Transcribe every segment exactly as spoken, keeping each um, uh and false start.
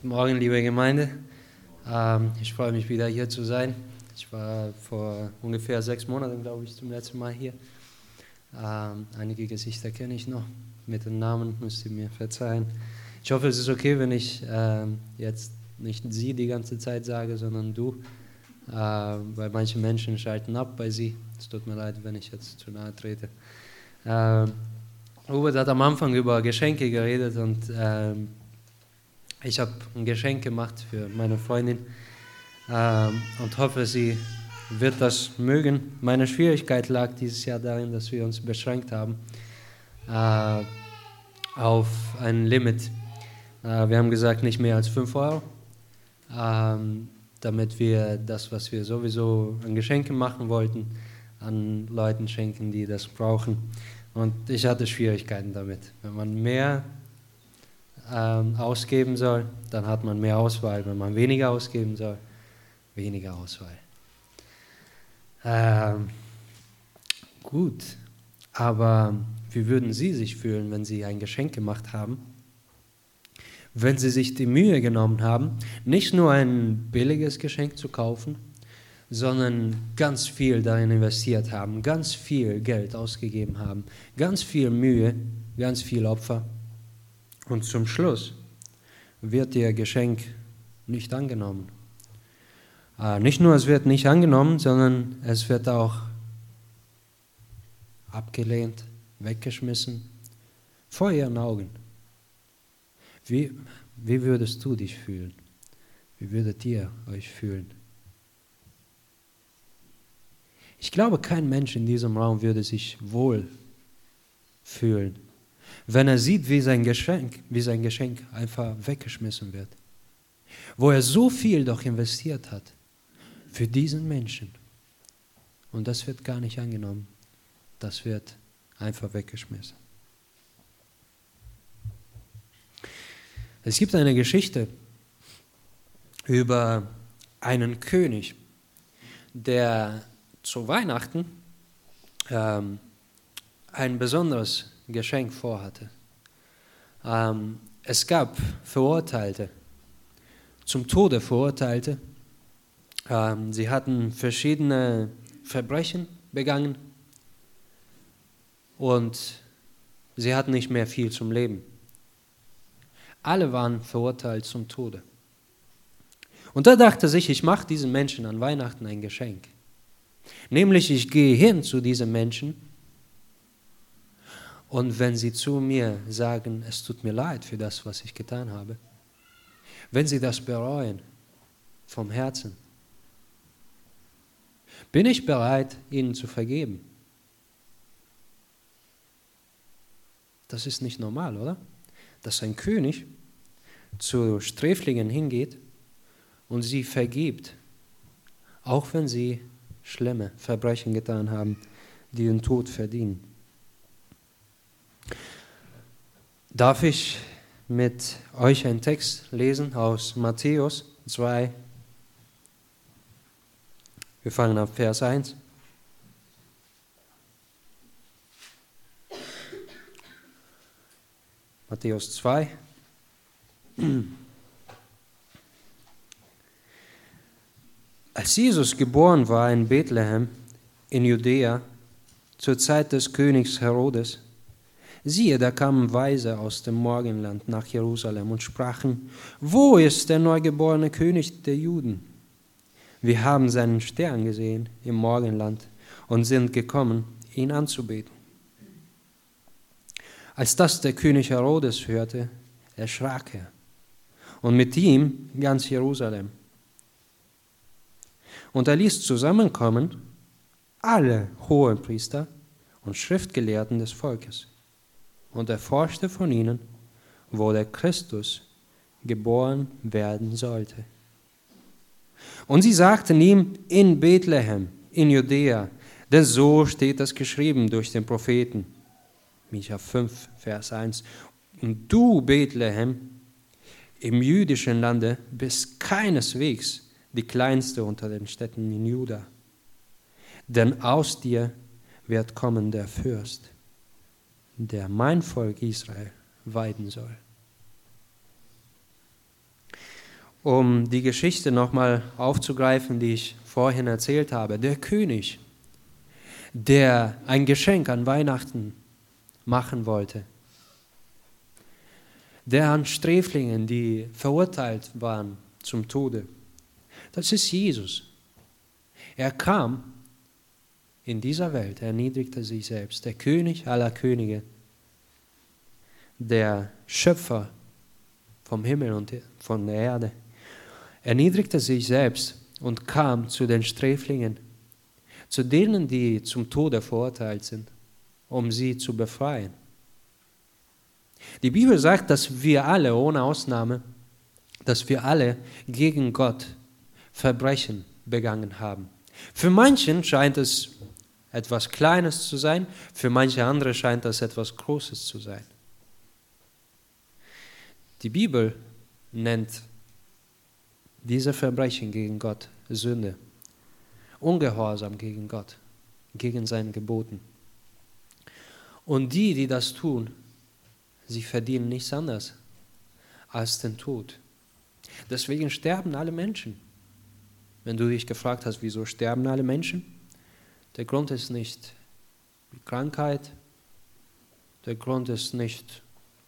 Guten Morgen, liebe Gemeinde. Ähm, ich freue mich, wieder hier zu sein. Ich war vor ungefähr sechs Monaten, glaube ich, zum letzten Mal hier. Ähm, einige Gesichter kenne ich noch. Mit den Namen müsst ihr mir verzeihen. Ich hoffe, es ist okay, wenn ich ähm, jetzt nicht sie die ganze Zeit sage, sondern du. Äh, weil manche Menschen schalten ab bei sie. Es tut mir leid, wenn ich jetzt zu nahe trete. Ähm, Robert hat am Anfang über Geschenke geredet und ähm, ich habe ein Geschenk gemacht für meine Freundin ähm, und hoffe, sie wird das mögen. Meine Schwierigkeit lag dieses Jahr darin, dass wir uns beschränkt haben äh, auf ein Limit. Äh, wir haben gesagt, nicht mehr als fünf Euro, ähm, damit wir das, was wir sowieso an Geschenken machen wollten, an Leuten schenken, die das brauchen. Und ich hatte Schwierigkeiten damit. Wenn man mehr ähm, ausgeben soll, dann hat man mehr Auswahl. Wenn man weniger ausgeben soll, weniger Auswahl. Ähm, gut, aber wie würden Sie sich fühlen, wenn Sie ein Geschenk gemacht haben? Wenn Sie sich die Mühe genommen haben, nicht nur ein billiges Geschenk zu kaufen, sondern ganz viel darin investiert haben, ganz viel Geld ausgegeben haben, ganz viel Mühe, ganz viel Opfer. Und zum Schluss wird Ihr Geschenk nicht angenommen. Äh, nicht nur es wird nicht angenommen, sondern es wird auch abgelehnt, weggeschmissen, vor Ihren Augen. Wie, wie würdest du dich fühlen? Wie würdet ihr euch fühlen? Ich glaube, kein Mensch in diesem Raum würde sich wohl fühlen, wenn er sieht, wie sein Geschenk, wie sein Geschenk einfach weggeschmissen wird. Wo er so viel doch investiert hat für diesen Menschen. Und das wird gar nicht angenommen. Das wird einfach weggeschmissen. Es gibt eine Geschichte über einen König, der zu Weihnachten ähm, ein besonderes Geschenk vorhatte. Ähm, es gab Verurteilte, zum Tode Verurteilte. Ähm, sie hatten verschiedene Verbrechen begangen und sie hatten nicht mehr viel zum Leben. Alle waren verurteilt zum Tode. Und da dachte sich, ich mache diesen Menschen an Weihnachten ein Geschenk. Nämlich, ich gehe hin zu diesen Menschen und wenn sie zu mir sagen, es tut mir leid für das, was ich getan habe, wenn sie das bereuen vom Herzen, bin ich bereit, ihnen zu vergeben. Das ist nicht normal, oder? Dass ein König zu Sträflingen hingeht und sie vergibt, auch wenn sie schlimme Verbrechen getan haben, die den Tod verdienen. Darf ich mit euch einen Text lesen aus Matthäus zwei? Wir fangen ab Vers eins. Matthäus zwei. Als Jesus geboren war in Bethlehem in Judäa zur Zeit des Königs Herodes, siehe, da kamen Weise aus dem Morgenland nach Jerusalem und sprachen, wo ist der neugeborene König der Juden? Wir haben seinen Stern gesehen im Morgenland und sind gekommen, ihn anzubeten. Als das der König Herodes hörte, erschrak er und mit ihm ganz Jerusalem. Und er ließ zusammenkommen alle Hohenpriester und Schriftgelehrten des Volkes und erforschte von ihnen, wo der Christus geboren werden sollte. Und sie sagten ihm, in Bethlehem, in Judäa, denn so steht das geschrieben durch den Propheten. Micha fünf, Vers eins. Und du, Bethlehem, im jüdischen Lande, bist keineswegs die kleinste unter den Städten in Juda. Denn aus dir wird kommen der Fürst, der mein Volk Israel weiden soll. um die Geschichte nochmal aufzugreifen, die ich vorhin erzählt habe. Der König, der ein Geschenk an Weihnachten machen wollte, der an Sträflingen, die verurteilt waren zum Tode. Das ist Jesus. Er kam in dieser Welt, erniedrigte sich selbst, der König aller Könige, der Schöpfer vom Himmel und von der Erde, erniedrigte sich selbst und kam zu den Sträflingen, zu denen, die zum Tode verurteilt sind, um sie zu befreien. Die Bibel sagt, dass wir alle, ohne Ausnahme, dass wir alle gegen Gott Verbrechen begangen haben. Für manchen scheint es etwas Kleines zu sein, für manche andere scheint das etwas Großes zu sein. Die Bibel nennt diese Verbrechen gegen Gott Sünde, Ungehorsam gegen Gott, gegen seine Geboten. Und die, die das tun, sie verdienen nichts anderes als den Tod. Deswegen sterben alle Menschen. Wenn du dich gefragt hast, wieso sterben alle Menschen? Der Grund ist nicht die Krankheit, der Grund ist nicht,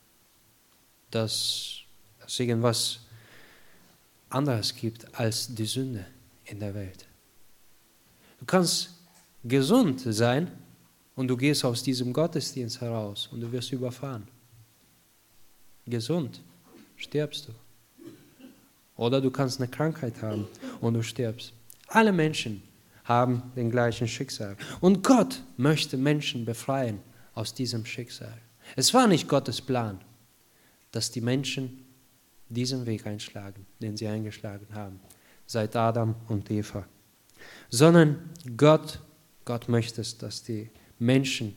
dass es irgendwas anderes gibt als die Sünde in der Welt. Du kannst gesund sein und du gehst aus diesem Gottesdienst heraus und du wirst überfahren. Gesund, stirbst du. Oder du kannst eine Krankheit haben und du stirbst. Alle Menschen haben den gleichen Schicksal. Und Gott möchte Menschen befreien aus diesem Schicksal. Es war nicht Gottes Plan, dass die Menschen diesen Weg einschlagen, den sie eingeschlagen haben, seit Adam und Eva. Sondern Gott, Gott möchte es, dass die Menschen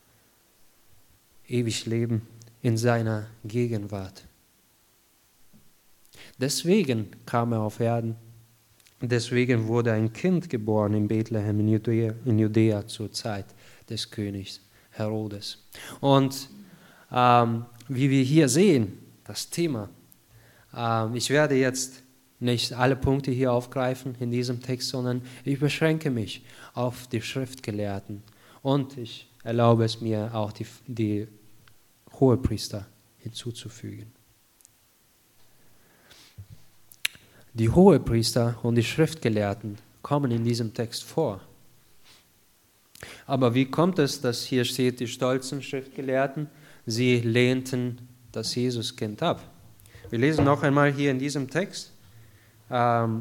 ewig leben in seiner Gegenwart. Deswegen kam er auf Erden. Deswegen wurde ein Kind geboren in Bethlehem in Judäa, in Judäa zur Zeit des Königs Herodes. Und ähm, wie wir hier sehen, das Thema, ähm, ich werde jetzt nicht alle Punkte hier aufgreifen in diesem Text, sondern ich beschränke mich auf die Schriftgelehrten und ich erlaube es mir auch die, die Hohepriester hinzuzufügen. Die Hohepriester und die Schriftgelehrten kommen in diesem Text vor. Aber wie kommt es, dass hier steht, die stolzen Schriftgelehrten, sie lehnten das Jesuskind ab? Wir lesen noch einmal hier in diesem Text, ähm,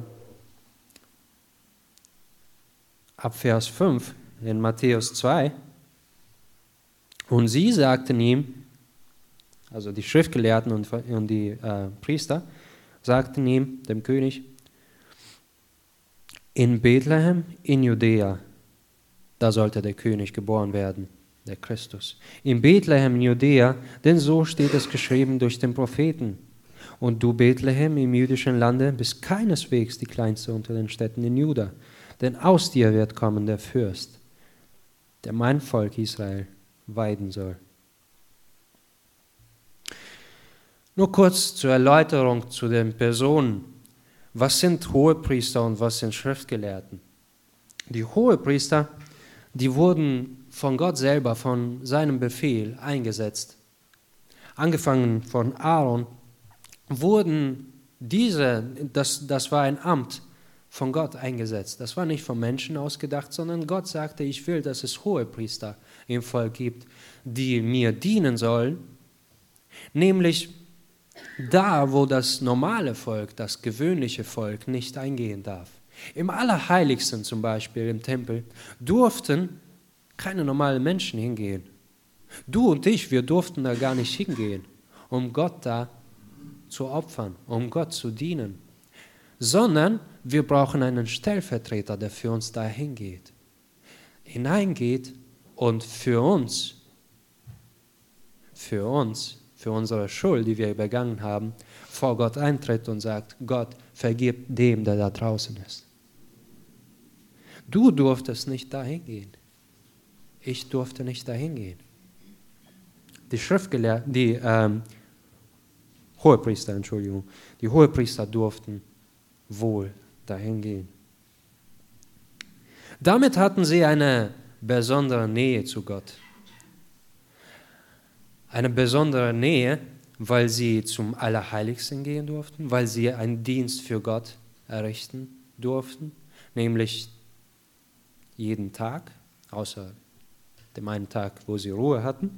ab Vers fünf in Matthäus zwei. Und sie sagten ihm, also die Schriftgelehrten und, und die äh, Priester, sagten ihm, dem König, in Bethlehem in Judäa, da sollte der König geboren werden, der Christus. In Bethlehem in Judäa, denn so steht es geschrieben durch den Propheten. Und du, Bethlehem, im jüdischen Lande, bist keineswegs die kleinste unter den Städten in Juda, denn aus dir wird kommen der Fürst, der mein Volk Israel weiden soll. Nur kurz zur Erläuterung zu den Personen. Was sind Hohepriester und was sind Schriftgelehrten? Die Hohepriester, die wurden von Gott selber, von seinem Befehl eingesetzt. Angefangen von Aaron, wurden diese, das, das war ein Amt von Gott eingesetzt. Das war nicht vom Menschen ausgedacht, sondern Gott sagte, ich will, dass es Hohepriester im Volk gibt, die mir dienen sollen, nämlich da, wo das normale Volk, das gewöhnliche Volk nicht eingehen darf. Im Allerheiligsten zum Beispiel, im Tempel, durften keine normalen Menschen hingehen. Du und ich, wir durften da gar nicht hingehen, um Gott da zu opfern, um Gott zu dienen. Sondern wir brauchen einen Stellvertreter, der für uns da hingeht, hineingeht und für uns, für uns, für unsere Schuld, die wir begangen haben, vor Gott eintritt und sagt, Gott, vergib dem, der da draußen ist. Du durftest nicht dahin gehen. Ich durfte nicht dahin gehen. Die Schriftgelehrten, die ähm, Hohepriester, Entschuldigung, die Hohepriester durften wohl dahin gehen. Damit hatten sie eine besondere Nähe zu Gott. Eine besondere Nähe, weil sie zum Allerheiligsten gehen durften, weil sie einen Dienst für Gott errichten durften, nämlich jeden Tag, außer dem einen Tag, wo sie Ruhe hatten.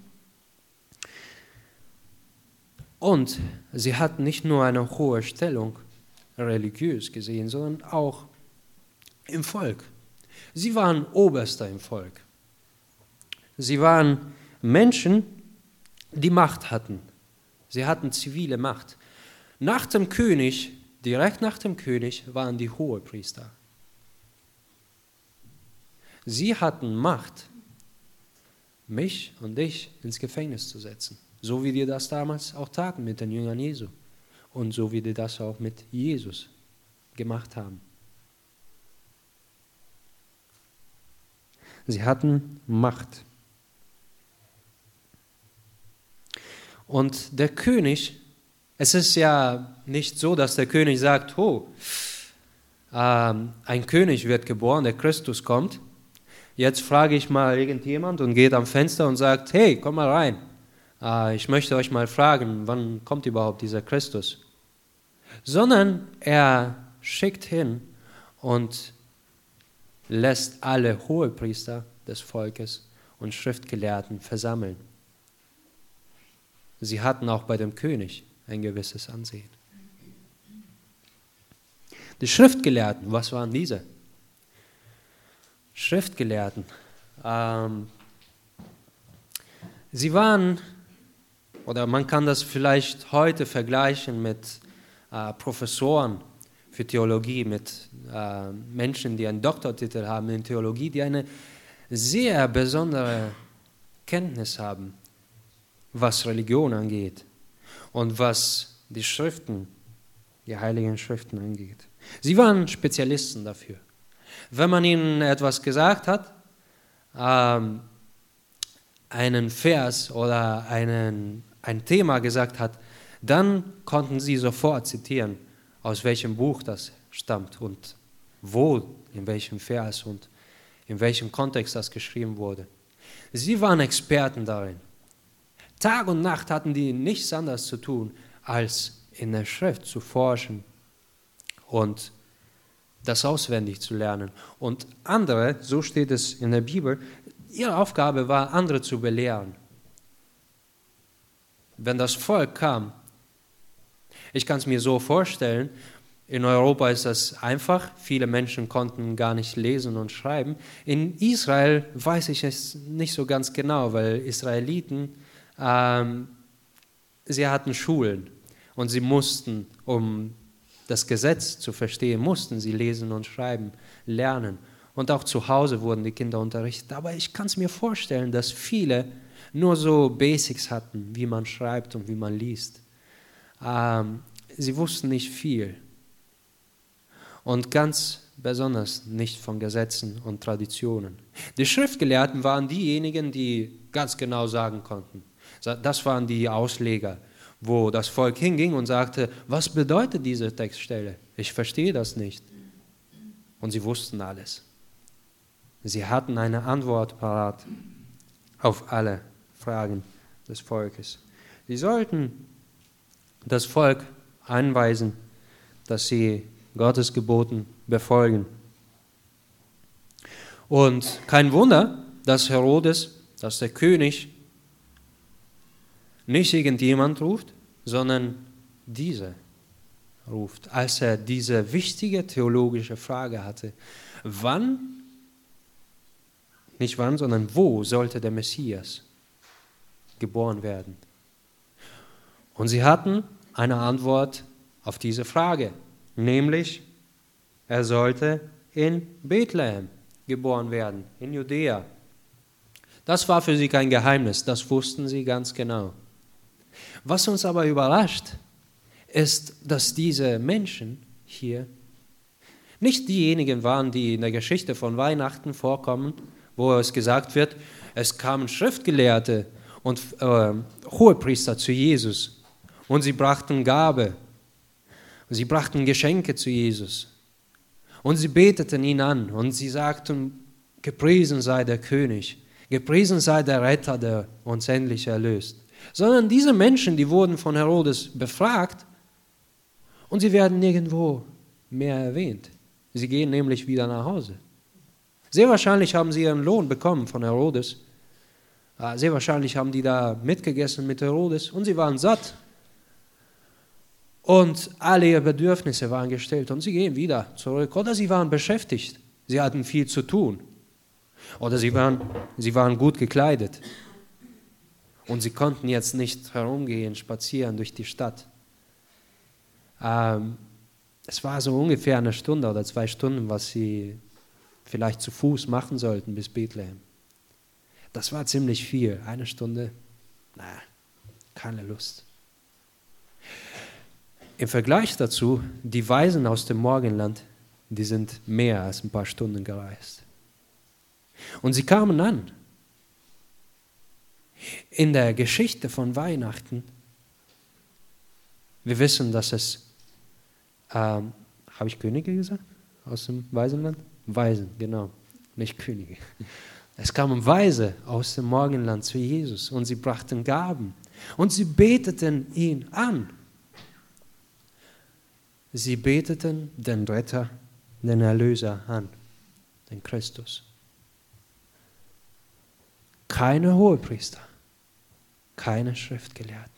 Und sie hatten nicht nur eine hohe Stellung, religiös gesehen, sondern auch im Volk. Sie waren Oberster im Volk. Sie waren Menschen, die Macht hatten. Sie hatten zivile Macht. Nach dem König, direkt nach dem König, waren die Hohepriester. Sie hatten Macht, mich und dich ins Gefängnis zu setzen. So wie die das damals auch taten mit den Jüngern Jesu. Und so wie die das auch mit Jesus gemacht haben. Sie hatten Macht. Und der König, es ist ja nicht so, dass der König sagt, oh, ähm, ein König wird geboren, der Christus kommt. Jetzt frage ich mal irgendjemand und geht am Fenster und sagt, hey, komm mal rein. Äh, ich möchte euch mal fragen, wann kommt überhaupt dieser Christus? Sondern er schickt hin und lässt alle Hohepriester des Volkes und Schriftgelehrten versammeln. Sie hatten auch bei dem König ein gewisses Ansehen. Die Schriftgelehrten, was waren diese? Schriftgelehrten. Ähm, sie waren, oder man kann das vielleicht heute vergleichen mit äh, Professoren für Theologie, mit äh, Menschen, die einen Doktortitel haben in Theologie, die eine sehr besondere Kenntnis haben, was Religion angeht und was die Schriften, die heiligen Schriften angeht. Sie waren Spezialisten dafür. Wenn man ihnen etwas gesagt hat, ähm, einen Vers oder einen, ein Thema gesagt hat, dann konnten sie sofort zitieren, aus welchem Buch das stammt und wo, in welchem Vers und in welchem Kontext das geschrieben wurde. Sie waren Experten darin. Tag und Nacht hatten die nichts anderes zu tun, als in der Schrift zu forschen und das auswendig zu lernen. Und andere, so steht es in der Bibel, ihre Aufgabe war, andere zu belehren. Wenn das Volk kam, ich kann es mir so vorstellen, in Europa ist das einfach, viele Menschen konnten gar nicht lesen und schreiben. In Israel weiß ich es nicht so ganz genau, weil Israeliten, ähm, sie hatten Schulen und sie mussten, um das Gesetz zu verstehen, mussten sie lesen und schreiben, lernen. Und auch zu Hause wurden die Kinder unterrichtet. Aber ich kann es mir vorstellen, dass viele nur so Basics hatten, wie man schreibt und wie man liest. Ähm, sie wussten nicht viel. Und ganz besonders nicht von Gesetzen und Traditionen. Die Schriftgelehrten waren diejenigen, die ganz genau sagen konnten. Das waren die Ausleger, wo das Volk hinging und sagte, was bedeutet diese Textstelle? Ich verstehe das nicht. Und sie wussten alles. Sie hatten eine Antwort parat auf alle Fragen des Volkes. Sie sollten das Volk einweisen, dass sie Gottes Geboten befolgen. Und kein Wunder, dass Herodes, dass der König nicht irgendjemand ruft, sondern diese ruft, als er diese wichtige theologische Frage hatte. Wann, nicht wann, sondern wo sollte der Messias geboren werden? Und sie hatten eine Antwort auf diese Frage, nämlich er sollte in Bethlehem geboren werden, in Judäa. Das war für sie kein Geheimnis, das wussten sie ganz genau. Was uns aber überrascht, ist, dass diese Menschen hier nicht diejenigen waren, die in der Geschichte von Weihnachten vorkommen, wo es gesagt wird, es kamen Schriftgelehrte und äh, Hohepriester zu Jesus Und sie brachten Gabe. Sie brachten Geschenke zu Jesus. Und sie beteten ihn an. Und sie sagten, gepriesen sei der König. Gepriesen sei der Retter, der uns endlich erlöst. Sondern diese Menschen, die wurden von Herodes befragt und sie werden nirgendwo mehr erwähnt. Sie gehen nämlich wieder nach Hause. Sehr wahrscheinlich haben sie ihren Lohn bekommen von Herodes. Sehr wahrscheinlich haben die da mitgegessen mit Herodes und sie waren satt. Und alle ihre Bedürfnisse waren gestillt und sie gehen wieder zurück. Oder sie waren beschäftigt. Sie hatten viel zu tun. Oder sie waren, sie waren gut gekleidet. Und sie konnten jetzt nicht herumgehen, spazieren durch die Stadt. Ähm, es war so ungefähr eine Stunde oder zwei Stunden, was sie vielleicht zu Fuß machen sollten bis Bethlehem. Das war ziemlich viel. Eine Stunde, na, keine Lust. Im Vergleich dazu, die Weisen aus dem Morgenland, die sind mehr als ein paar Stunden gereist. Und sie kamen an. In der Geschichte von Weihnachten, wir wissen, dass es, ähm, habe ich Könige gesagt? Aus dem Waisenland? Weisen, genau, nicht Könige. Es kamen Weise aus dem Morgenland zu Jesus und sie brachten Gaben und sie beteten ihn an. Sie beteten den Retter, den Erlöser an, den Christus. Keine Hohepriester, keine Schriftgelehrten.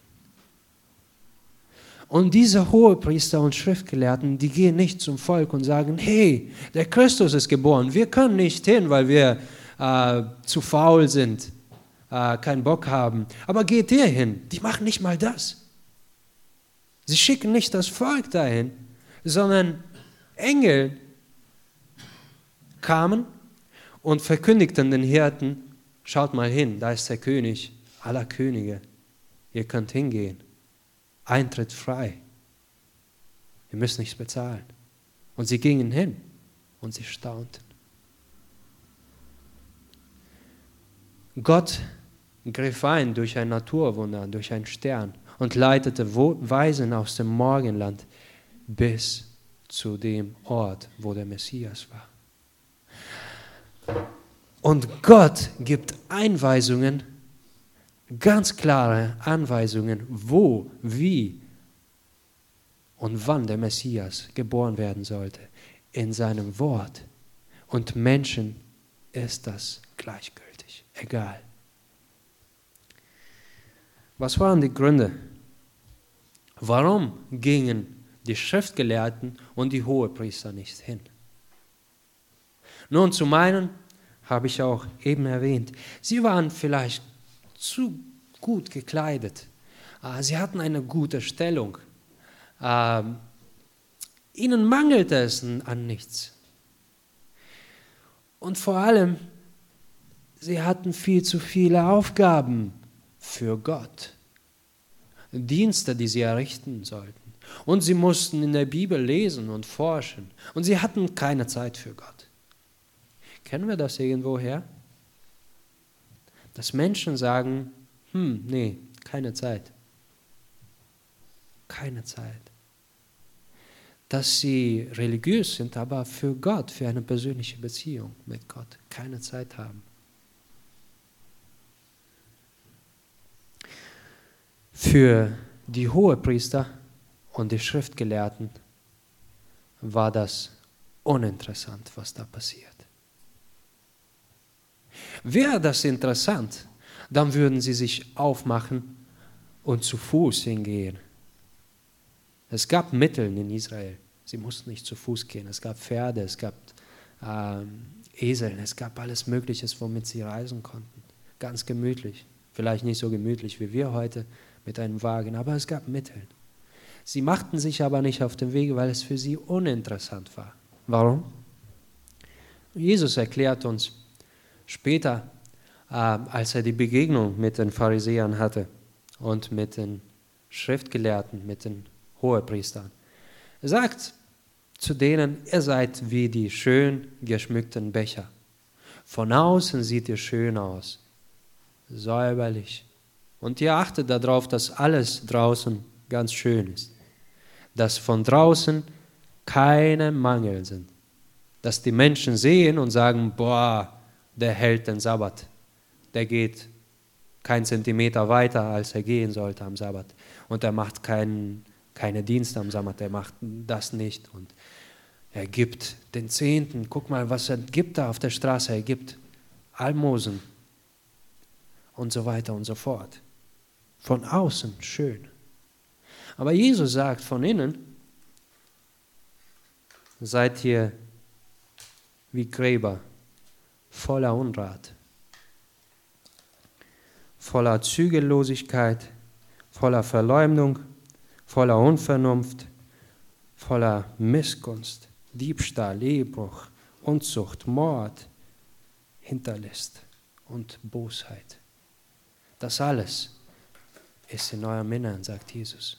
Und diese Hohepriester und Schriftgelehrten, die gehen nicht zum Volk und sagen, hey, der Christus ist geboren, wir können nicht hin, weil wir äh, zu faul sind, äh, keinen Bock haben. Aber geht ihr hin? Die machen nicht mal das. Sie schicken nicht das Volk dahin, sondern Engel kamen und verkündigten den Hirten, schaut mal hin, da ist der König aller Könige. Ihr könnt hingehen. Eintritt frei. Ihr müsst nichts bezahlen. Und sie gingen hin und sie staunten. Gott griff ein durch ein Naturwunder, durch einen Stern und leitete Weisen aus dem Morgenland bis zu dem Ort, wo der Messias war. Und Gott gibt Einweisungen, ganz klare Anweisungen, wo, wie und wann der Messias geboren werden sollte, in seinem Wort. Und Menschen ist das gleichgültig, egal. Was waren die Gründe? Warum gingen die Schriftgelehrten und die Hohepriester nicht hin? Nun, zum einen habe ich auch eben erwähnt, sie waren vielleicht zu gut gekleidet. Sie hatten eine gute Stellung. Ihnen mangelte es an nichts. Und vor allem, sie hatten viel zu viele Aufgaben für Gott. Dienste, die sie errichten sollten. Und sie mussten in der Bibel lesen und forschen. Und sie hatten keine Zeit für Gott. Kennen wir das irgendwo her? Dass Menschen sagen, hm, nee, keine Zeit. Keine Zeit. Dass sie religiös sind, aber für Gott, für eine persönliche Beziehung mit Gott keine Zeit haben. Für die Hohepriester und die Schriftgelehrten war das uninteressant, was da passiert. Wäre das interessant, dann würden sie sich aufmachen und zu Fuß hingehen. Es gab Mittel in Israel. Sie mussten nicht zu Fuß gehen. Es gab Pferde, es gab ähm, Esel, es gab alles Mögliche, womit sie reisen konnten. Ganz gemütlich. Vielleicht nicht so gemütlich wie wir heute mit einem Wagen, aber es gab Mittel. Sie machten sich aber nicht auf den Weg, weil es für sie uninteressant war. Warum? Jesus erklärt uns später, äh, als er die Begegnung mit den Pharisäern hatte und mit den Schriftgelehrten, mit den Hohepriestern. Er sagt zu denen, ihr seid wie die schön geschmückten Becher. Von außen sieht ihr schön aus, säuberlich. Und ihr achtet darauf, dass alles draußen ganz schön ist. Dass von draußen keine Mangel sind. Dass die Menschen sehen und sagen, boah, der hält den Sabbat. Der geht keinen Zentimeter weiter, als er gehen sollte am Sabbat. Und er macht keinen, keine Dienste am Sabbat, er macht das nicht. Und er gibt den Zehnten, guck mal, was er gibt da auf der Straße, er gibt Almosen und so weiter und so fort. Von außen schön. Aber Jesus sagt von innen, seid ihr wie Gräber, voller Unrat, voller Zügellosigkeit, voller Verleumdung, voller Unvernunft, voller Missgunst, Diebstahl, Ehebruch, Unzucht, Mord, Hinterlist und Bosheit. Das alles ist in eurem Innern, sagt Jesus.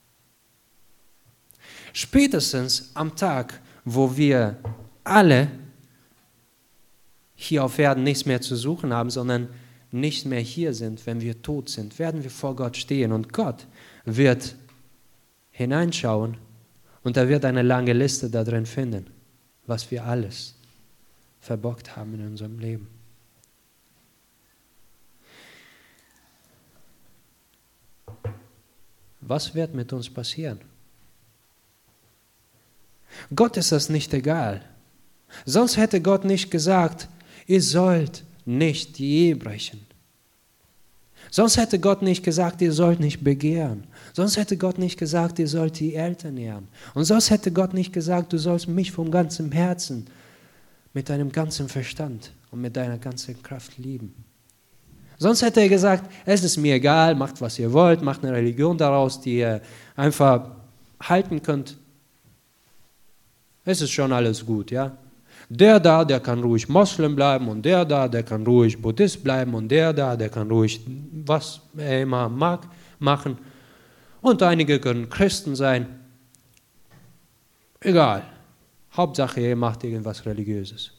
Spätestens am Tag, wo wir alle hier auf Erden nichts mehr zu suchen haben, sondern nicht mehr hier sind, wenn wir tot sind, werden wir vor Gott stehen und Gott wird hineinschauen und er wird eine lange Liste da drin finden, was wir alles verbockt haben in unserem Leben. Was wird mit uns passieren? Gott ist das nicht egal. Sonst hätte Gott nicht gesagt, ihr sollt nicht die Ehe brechen. Sonst hätte Gott nicht gesagt, ihr sollt nicht begehren. Sonst hätte Gott nicht gesagt, ihr sollt die Eltern ehren. Und sonst hätte Gott nicht gesagt, du sollst mich vom ganzen Herzen, mit deinem ganzen Verstand und mit deiner ganzen Kraft lieben. Sonst hätte er gesagt, es ist mir egal, macht was ihr wollt, macht eine Religion daraus, die ihr einfach halten könnt. Es ist schon alles gut, ja. Der da, der kann ruhig Moslem bleiben und der da, der kann ruhig Buddhist bleiben und der da, der kann ruhig was er immer mag machen. Und einige können Christen sein. Egal. Hauptsache, ihr macht irgendwas Religiöses.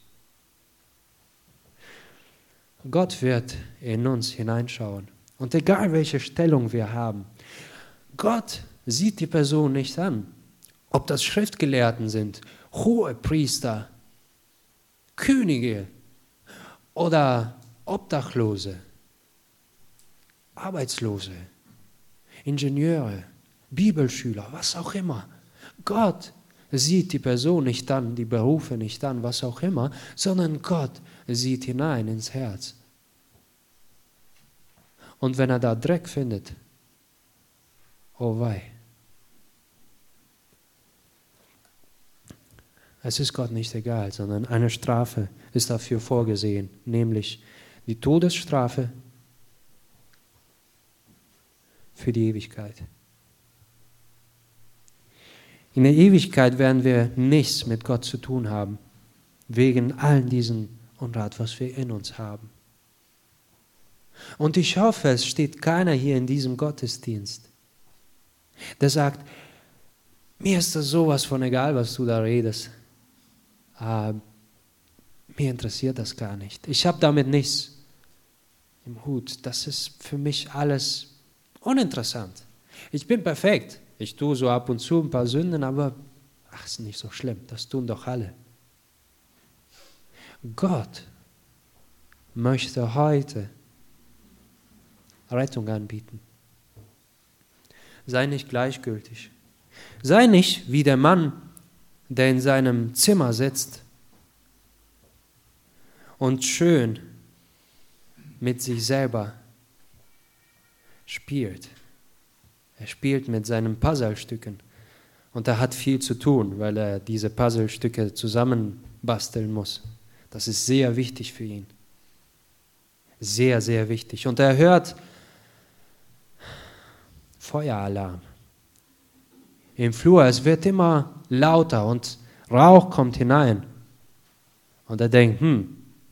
Gott wird in uns hineinschauen. Und egal welche Stellung wir haben, Gott sieht die Person nicht an. Ob das Schriftgelehrten sind, hohe Priester, Könige oder Obdachlose, Arbeitslose, Ingenieure, Bibelschüler, was auch immer. Gott sieht die Person nicht an, die Berufe nicht an, was auch immer, sondern Gott sieht hinein ins Herz. Und wenn er da Dreck findet, oh wei. Es ist Gott nicht egal, sondern eine Strafe ist dafür vorgesehen, nämlich die Todesstrafe für die Ewigkeit. In der Ewigkeit werden wir nichts mit Gott zu tun haben, wegen allen diesen Unrat, was wir in uns haben. Und ich hoffe, es steht keiner hier in diesem Gottesdienst, der sagt, mir ist das sowas von egal, was du da redest. Uh, mir interessiert das gar nicht. Ich habe damit nichts im Hut. Das ist für mich alles uninteressant. Ich bin perfekt. Ich tue so ab und zu ein paar Sünden, aber ach, ist nicht so schlimm. Das tun doch alle. Gott möchte heute Rettung anbieten. Sei nicht gleichgültig. Sei nicht wie der Mann, der in seinem Zimmer sitzt und schön mit sich selber spielt. Er spielt mit seinen Puzzlestücken und er hat viel zu tun, weil er diese Puzzlestücke zusammenbasteln muss. Das ist sehr wichtig für ihn. Sehr, sehr wichtig. Und er hört Feueralarm im Flur. Es wird immer lauter und Rauch kommt hinein. Und er denkt, hm,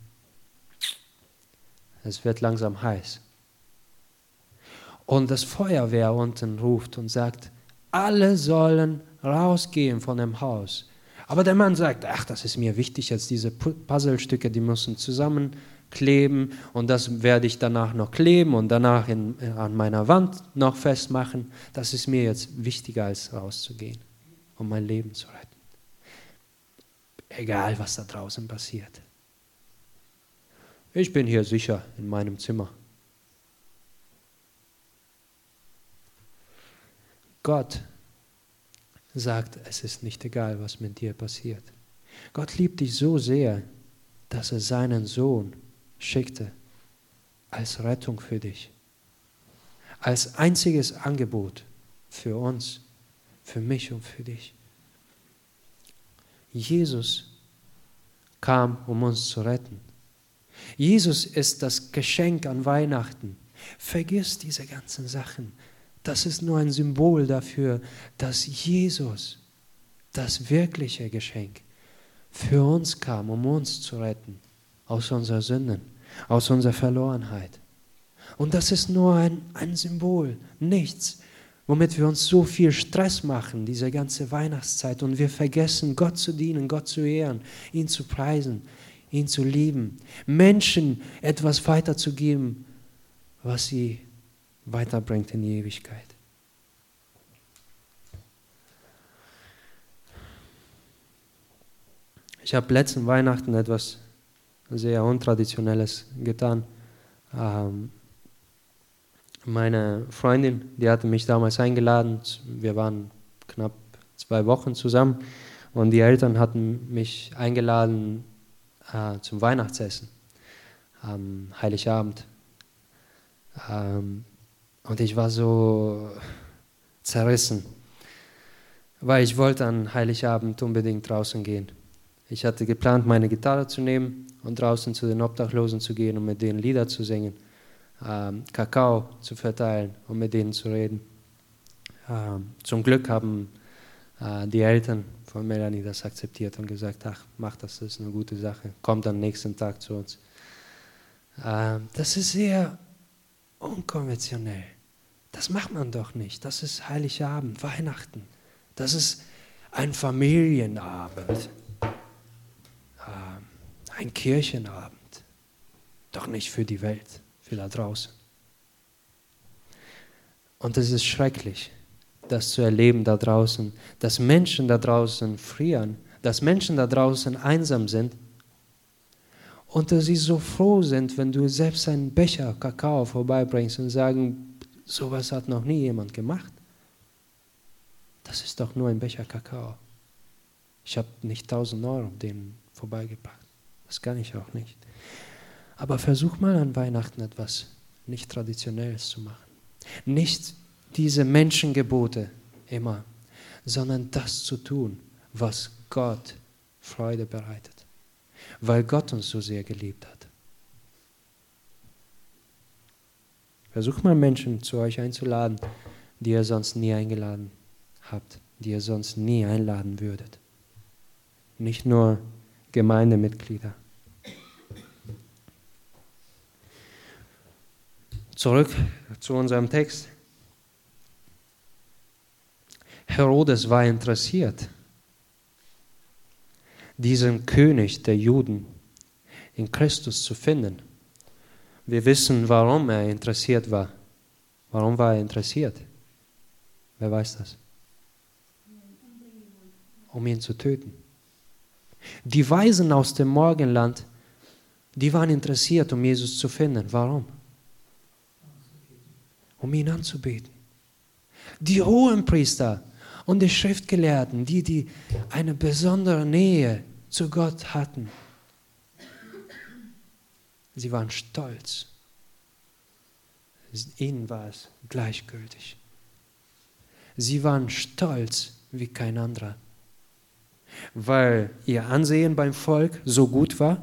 es wird langsam heiß. Und das Feuerwehr unten ruft und sagt, alle sollen rausgehen von dem Haus. Aber der Mann sagt, ach, das ist mir wichtig jetzt, diese Puzzlestücke, die müssen zusammen kleben und das werde ich danach noch kleben und danach in, an meiner Wand noch festmachen. Das ist mir jetzt wichtiger, als rauszugehen, um mein Leben zu retten. Egal, was da draußen passiert. Ich bin hier sicher in meinem Zimmer. Gott sagt, es ist nicht egal, was mit dir passiert. Gott liebt dich so sehr, dass er seinen Sohn schickte als Rettung für dich. Als einziges Angebot für uns, für mich und für dich. Jesus kam, um uns zu retten. Jesus ist das Geschenk an Weihnachten. Vergiss diese ganzen Sachen. Das ist nur ein Symbol dafür, dass Jesus, das wirkliche Geschenk, für uns kam, um uns zu retten, aus unseren Sünden, aus unserer Verlorenheit. Und das ist nur ein, ein Symbol, nichts, womit wir uns so viel Stress machen, diese ganze Weihnachtszeit, und wir vergessen, Gott zu dienen, Gott zu ehren, ihn zu preisen, ihn zu lieben, Menschen etwas weiterzugeben, was sie weiterbringt in die Ewigkeit. Ich habe letzten Weihnachten etwas sehr Untraditionelles getan. Ähm, meine Freundin, die hatte mich damals eingeladen, wir waren knapp zwei Wochen zusammen und die Eltern hatten mich eingeladen äh, zum Weihnachtsessen am Heiligabend. Ähm, Und ich war so zerrissen, weil ich wollte an Heiligabend unbedingt draußen gehen. Ich hatte geplant, meine Gitarre zu nehmen und draußen zu den Obdachlosen zu gehen und mit denen Lieder zu singen, ähm, Kakao zu verteilen und mit denen zu reden. Ähm, zum Glück haben äh, die Eltern von Melanie das akzeptiert und gesagt, ach, mach das, das ist eine gute Sache, kommt am nächsten Tag zu uns. Ähm, das ist sehr unkonventionell. Das macht man doch nicht. Das ist Heiligabend, Weihnachten. Das ist ein Familienabend, ein Kirchenabend. Doch nicht für die Welt, für da draußen. Und es ist schrecklich, das zu erleben da draußen, dass Menschen da draußen frieren, dass Menschen da draußen einsam sind und dass sie so froh sind, wenn du selbst einen Becher Kakao vorbeibringst und sagen, sowas hat noch nie jemand gemacht. Das ist doch nur ein Becher Kakao. Ich habe nicht tausend Euro denen vorbeigebracht. Das kann ich auch nicht. Aber versuch mal an Weihnachten etwas nicht Traditionelles zu machen. Nicht diese Menschengebote immer, sondern das zu tun, was Gott Freude bereitet. Weil Gott uns so sehr geliebt hat. Versucht mal Menschen zu euch einzuladen, die ihr sonst nie eingeladen habt, die ihr sonst nie einladen würdet. Nicht nur Gemeindemitglieder. Zurück zu unserem Text. Herodes war interessiert, diesen König der Juden in Christus zu finden. Wir wissen, warum er interessiert war. Warum war er interessiert? Wer weiß das? Um ihn zu töten. Die Weisen aus dem Morgenland, die waren interessiert, um Jesus zu finden. Warum? Um ihn anzubeten. Die Hohenpriester und die Schriftgelehrten, die, die eine besondere Nähe zu Gott hatten, sie waren stolz. Ihnen war es gleichgültig. Sie waren stolz wie kein anderer, weil ihr Ansehen beim Volk so gut war,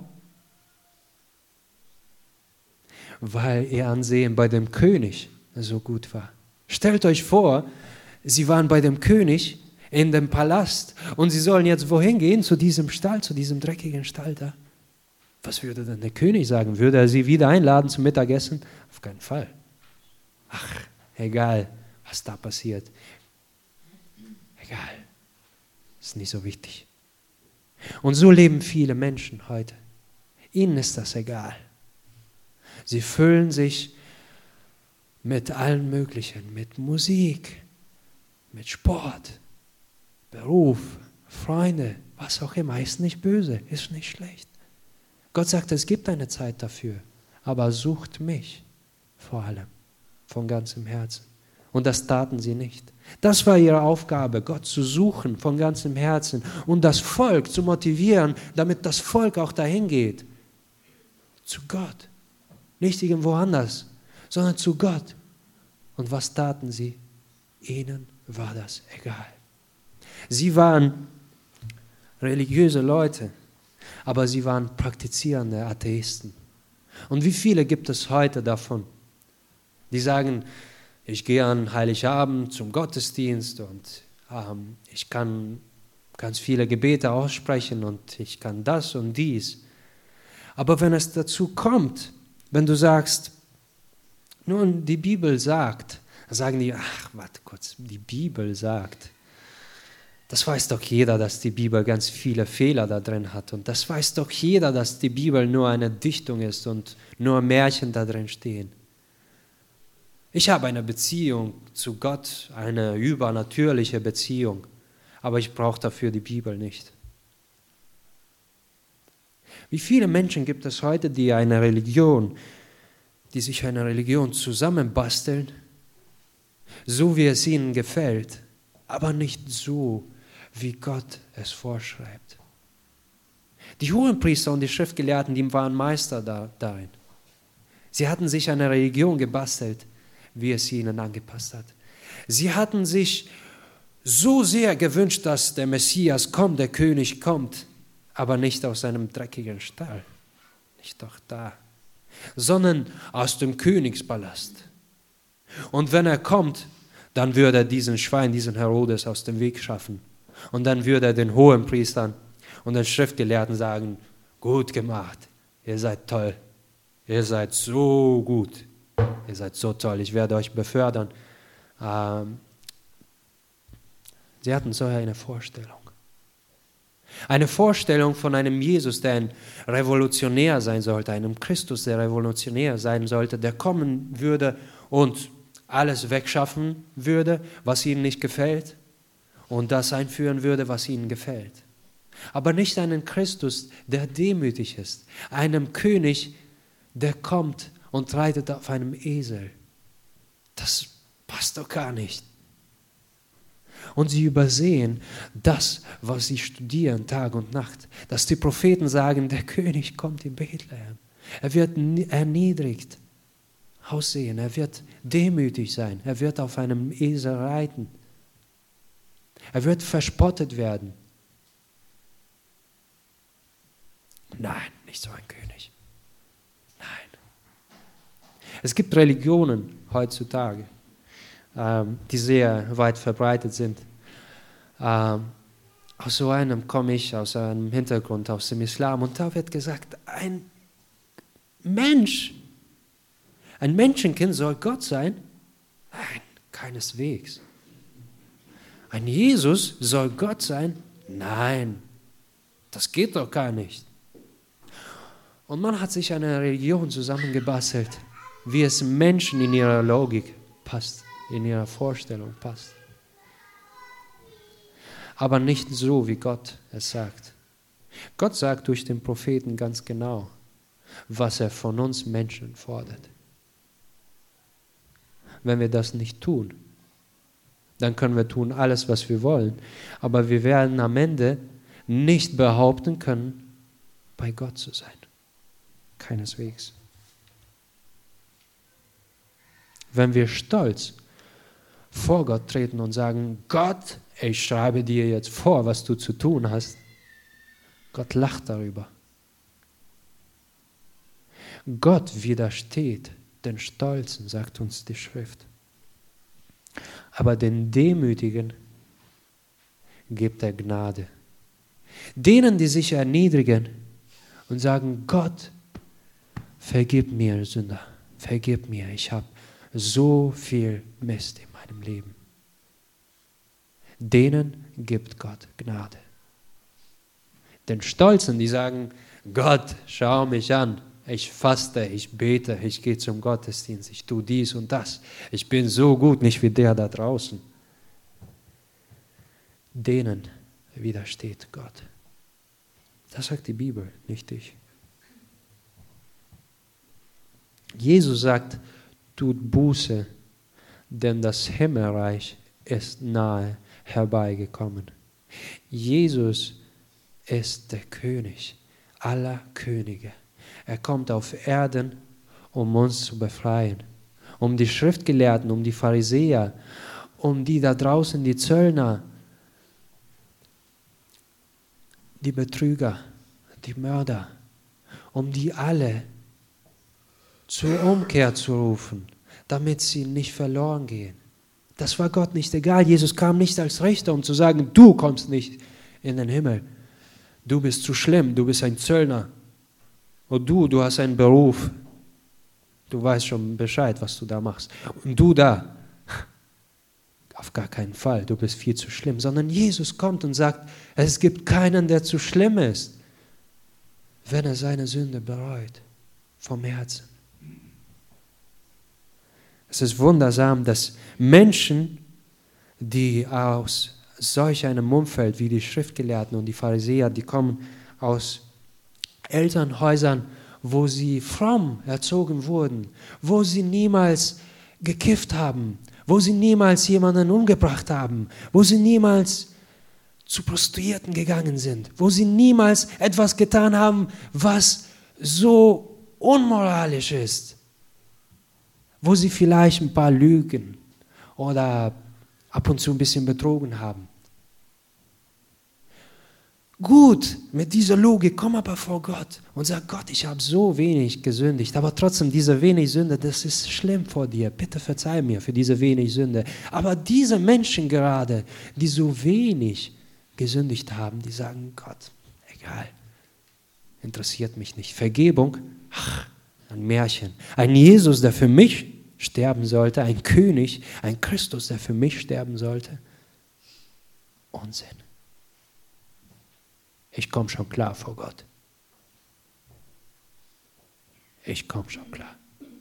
weil ihr Ansehen bei dem König so gut war. Stellt euch vor, sie waren bei dem König in dem Palast und sie sollen jetzt wohin gehen? Zu diesem Stall, zu diesem dreckigen Stall da. Was würde denn der König sagen? Würde er sie wieder einladen zum Mittagessen? Auf keinen Fall. Ach, egal, was da passiert. Egal. Ist nicht so wichtig. Und so leben viele Menschen heute. Ihnen ist das egal. Sie füllen sich mit allen möglichen, mit Musik, mit Sport, Beruf, Freunde, was auch immer. Ist nicht böse, ist nicht schlecht. Gott sagt, es gibt eine Zeit dafür, aber sucht mich vor allem, von ganzem Herzen. Und das taten sie nicht. Das war ihre Aufgabe, Gott zu suchen von ganzem Herzen und das Volk zu motivieren, damit das Volk auch dahin geht. Zu Gott. Nicht irgendwo anders, sondern zu Gott. Und was taten sie? Ihnen war das egal. Sie waren religiöse Leute, aber sie waren praktizierende Atheisten. Und wie viele gibt es heute davon, die sagen, ich gehe an Heiligabend zum Gottesdienst und ähm, ich kann ganz viele Gebete aussprechen und ich kann das und dies. Aber wenn es dazu kommt, wenn du sagst, nun, die Bibel sagt, dann sagen die, ach, warte kurz, die Bibel sagt. Das weiß doch jeder, dass die Bibel ganz viele Fehler da drin hat. Und das weiß doch jeder, dass die Bibel nur eine Dichtung ist und nur Märchen da drin stehen. Ich habe eine Beziehung zu Gott, eine übernatürliche Beziehung, aber ich brauche dafür die Bibel nicht. Wie viele Menschen gibt es heute, die eine Religion, die sich eine Religion zusammenbasteln, so wie es ihnen gefällt, aber nicht so, wie Gott es vorschreibt. Die Hohenpriester und die Schriftgelehrten, die waren Meister da, darin. Sie hatten sich eine Religion gebastelt, wie es ihnen angepasst hat. Sie hatten sich so sehr gewünscht, dass der Messias kommt, der König kommt, aber nicht aus einem dreckigen Stall, nicht doch da, sondern aus dem Königspalast. Und wenn er kommt, dann würde er diesen Schwein, diesen Herodes aus dem Weg schaffen. Und dann würde er den Hohenpriestern und den Schriftgelehrten sagen, gut gemacht, ihr seid toll, ihr seid so gut, ihr seid so toll, ich werde euch befördern. Ähm, sie hatten so eine Vorstellung. Eine Vorstellung von einem Jesus, der ein Revolutionär sein sollte, einem Christus, der revolutionär sein sollte, der kommen würde und alles wegschaffen würde, was ihnen nicht gefällt, und das einführen würde, was ihnen gefällt. Aber nicht einen Christus, der demütig ist, einem König, der kommt und reitet auf einem Esel. Das passt doch gar nicht. Und sie übersehen das, was sie studieren Tag und Nacht, dass die Propheten sagen, der König kommt in Bethlehem. Er wird erniedrigt aussehen, er wird demütig sein, er wird auf einem Esel reiten. Er wird verspottet werden. Nein, nicht so ein König. Nein. Es gibt Religionen heutzutage, ähm, die sehr weit verbreitet sind. Ähm, aus so einem komme ich, aus einem Hintergrund, aus dem Islam. Und da wird gesagt, ein Mensch, ein Menschenkind soll Gott sein? Nein, keineswegs. Ein Jesus soll Gott sein? Nein, das geht doch gar nicht. Und man hat sich eine Religion zusammengebastelt, wie es Menschen in ihrer Logik passt, in ihrer Vorstellung passt. Aber nicht so, wie Gott es sagt. Gott sagt durch den Propheten ganz genau, was er von uns Menschen fordert. Wenn wir das nicht tun, dann können wir tun alles, was wir wollen, aber wir werden am Ende nicht behaupten können, bei Gott zu sein. Keineswegs. Wenn wir stolz vor Gott treten und sagen, Gott, ich schreibe dir jetzt vor, was du zu tun hast, Gott lacht darüber. Gott widersteht den Stolzen, sagt uns die Schrift. Aber den Demütigen gibt er Gnade. Denen, die sich erniedrigen und sagen, Gott, vergib mir, Sünder, vergib mir, ich habe so viel Mist in meinem Leben. Denen gibt Gott Gnade. Den Stolzen, die sagen, Gott, schau mich an, ich faste, ich bete, ich gehe zum Gottesdienst, ich tue dies und das. Ich bin so gut, nicht wie der da draußen. Denen widersteht Gott. Das sagt die Bibel, nicht ich. Jesus sagt, tut Buße, denn das Himmelreich ist nahe herbeigekommen. Jesus ist der König aller Könige. Er kommt auf Erden, um uns zu befreien. Um die Schriftgelehrten, um die Pharisäer, um die da draußen, die Zöllner, die Betrüger, die Mörder, um die alle zur Umkehr zu rufen, damit sie nicht verloren gehen. Das war Gott nicht egal. Jesus kam nicht als Richter, um zu sagen, du kommst nicht in den Himmel. Du bist zu schlimm, du bist ein Zöllner. Und du, du hast einen Beruf. Du weißt schon Bescheid, was du da machst. Und du da, auf gar keinen Fall, du bist viel zu schlimm. Sondern Jesus kommt und sagt, es gibt keinen, der zu schlimm ist, wenn er seine Sünde bereut, vom Herzen. Es ist wundersam, dass Menschen, die aus solch einem Umfeld wie die Schriftgelehrten und die Pharisäer, die kommen aus Elternhäusern, wo sie fromm erzogen wurden, wo sie niemals gekifft haben, wo sie niemals jemanden umgebracht haben, wo sie niemals zu Prostituierten gegangen sind, wo sie niemals etwas getan haben, was so unmoralisch ist, wo sie vielleicht ein paar Lügen oder ab und zu ein bisschen betrogen haben. Gut, mit dieser Logik, komm aber vor Gott und sag, Gott, ich habe so wenig gesündigt, aber trotzdem diese wenig Sünde, das ist schlimm vor dir. Bitte verzeih mir für diese wenig Sünde. Aber diese Menschen gerade, die so wenig gesündigt haben, die sagen, Gott, egal, interessiert mich nicht. Vergebung, ach, ein Märchen. Ein Jesus, der für mich sterben sollte, ein König, ein Christus, der für mich sterben sollte. Unsinn. Ich komme schon klar vor Gott. Ich komme schon klar.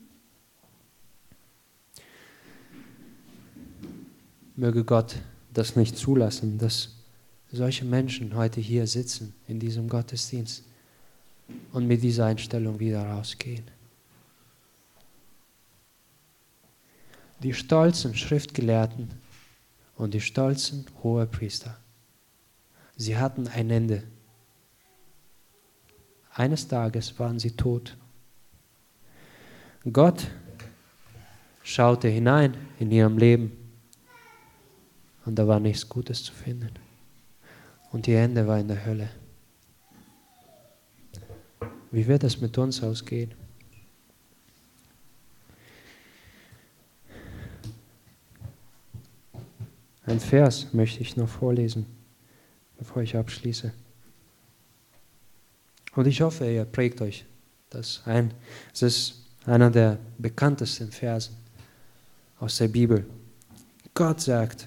Möge Gott das nicht zulassen, dass solche Menschen heute hier sitzen in diesem Gottesdienst und mit dieser Einstellung wieder rausgehen. Die stolzen Schriftgelehrten und die stolzen Hohepriester, sie hatten ein Ende. Eines Tages waren sie tot. Gott schaute hinein in ihrem Leben und da war nichts Gutes zu finden. Und ihr Ende war in der Hölle. Wie wird es mit uns ausgehen? Ein Vers möchte ich noch vorlesen, bevor ich abschließe. Und ich hoffe, ihr prägt euch das ein. Es ist einer der bekanntesten Versen aus der Bibel. Gott sagt,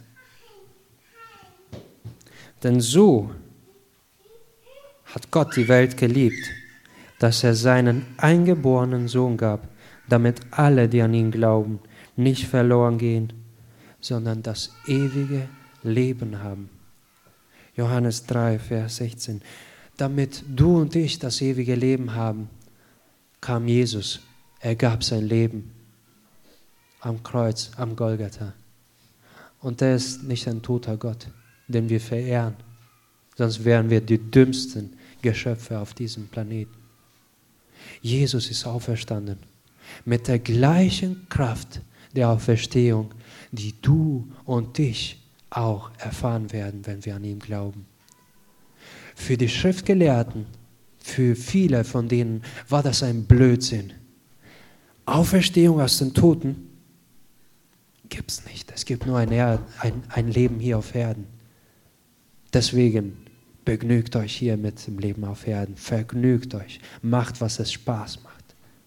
denn so hat Gott die Welt geliebt, dass er seinen eingeborenen Sohn gab, damit alle, die an ihn glauben, nicht verloren gehen, sondern das ewige Leben haben. Johannes drei, Vers sechzehn. Damit du und ich das ewige Leben haben, kam Jesus. Er gab sein Leben am Kreuz, am Golgatha. Und er ist nicht ein toter Gott, den wir verehren, sonst wären wir die dümmsten Geschöpfe auf diesem Planeten. Jesus ist auferstanden mit der gleichen Kraft der Auferstehung, die du und ich auch erfahren werden, wenn wir an ihn glauben. Für die Schriftgelehrten, für viele von denen war das ein Blödsinn. Auferstehung aus den Toten gibt es nicht. Es gibt nur ein, er ein, ein Leben hier auf Erden. Deswegen begnügt euch hier mit dem Leben auf Erden. Vergnügt euch. Macht, was es Spaß macht.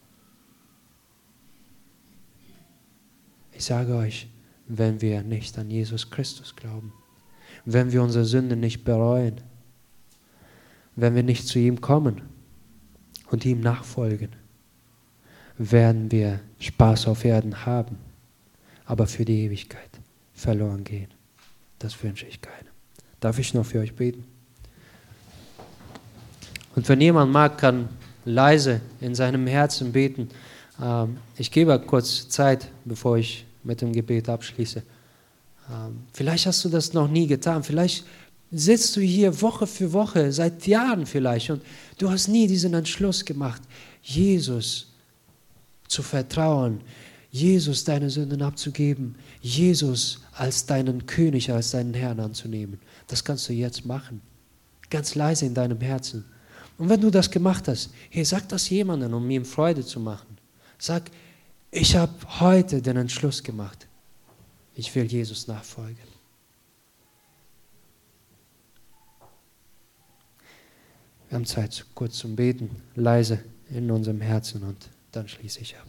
Ich sage euch, wenn wir nicht an Jesus Christus glauben, wenn wir unsere Sünde nicht bereuen, wenn wir nicht zu ihm kommen und ihm nachfolgen, werden wir Spaß auf Erden haben, aber für die Ewigkeit verloren gehen. Das wünsche ich keinem. Darf ich noch für euch beten? Und wenn jemand mag, kann leise in seinem Herzen beten. Ähm, ich gebe kurz Zeit, bevor ich mit dem Gebet abschließe. Ähm, vielleicht hast du das noch nie getan. Vielleicht sitzt du hier Woche für Woche, seit Jahren vielleicht, und du hast nie diesen Entschluss gemacht, Jesus zu vertrauen, Jesus deine Sünden abzugeben, Jesus als deinen König, als deinen Herrn anzunehmen. Das kannst du jetzt machen, ganz leise in deinem Herzen. Und wenn du das gemacht hast, hey, sag das jemandem, um ihm Freude zu machen. Sag, ich habe heute den Entschluss gemacht, ich will Jesus nachfolgen. Wir haben Zeit kurz zum Beten, leise in unserem Herzen, und dann schließe ich ab.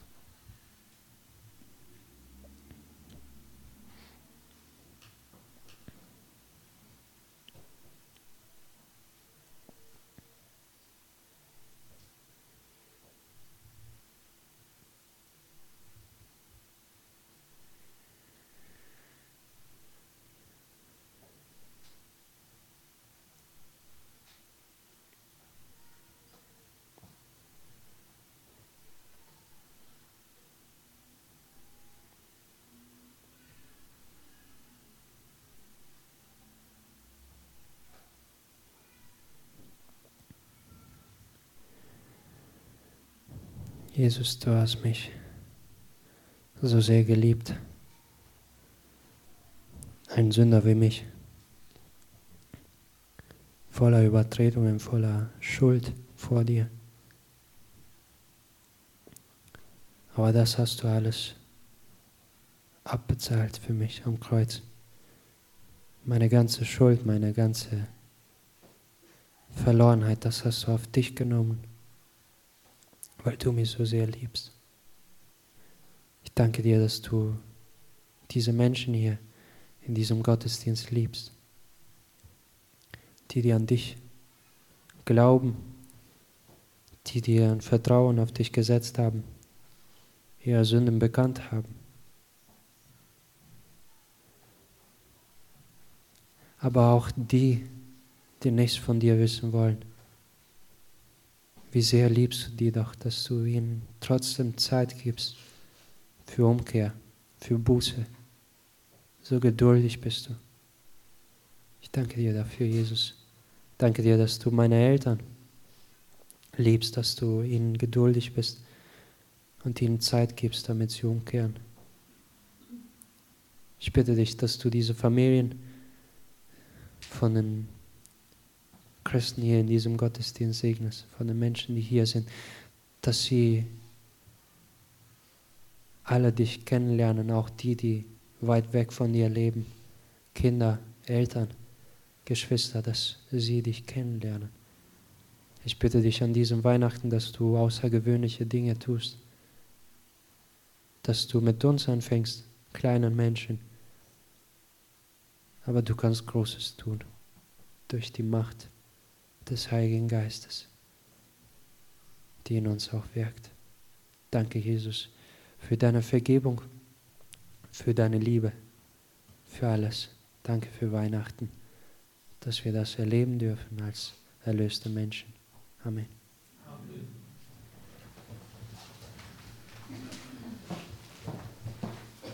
Jesus, du hast mich so sehr geliebt. Ein Sünder wie mich, voller Übertretungen, voller Schuld vor dir. Aber das hast du alles abbezahlt für mich am Kreuz. Meine ganze Schuld, meine ganze Verlorenheit, das hast du auf dich genommen, weil du mich so sehr liebst. Ich danke dir, dass du diese Menschen hier in diesem Gottesdienst liebst, die dir an dich glauben, die dir ein Vertrauen auf dich gesetzt haben, ihre Sünden bekannt haben. Aber auch die, die nichts von dir wissen wollen. Wie sehr liebst du die doch, dass du ihnen trotzdem Zeit gibst für Umkehr, für Buße. So geduldig bist du. Ich danke dir dafür, Jesus. Danke dir, dass du meine Eltern liebst, dass du ihnen geduldig bist und ihnen Zeit gibst, damit sie umkehren. Ich bitte dich, dass du diese Familien von den Christen hier in diesem Gottesdienst segnest, von den Menschen, die hier sind, dass sie alle dich kennenlernen, auch die, die weit weg von dir leben, Kinder, Eltern, Geschwister, dass sie dich kennenlernen. Ich bitte dich an diesem Weihnachten, dass du außergewöhnliche Dinge tust, dass du mit uns anfängst, kleinen Menschen, aber du kannst Großes tun, durch die Macht des Heiligen Geistes, die in uns auch wirkt. Danke, Jesus, für deine Vergebung, für deine Liebe, für alles. Danke für Weihnachten, dass wir das erleben dürfen als erlöste Menschen. Amen.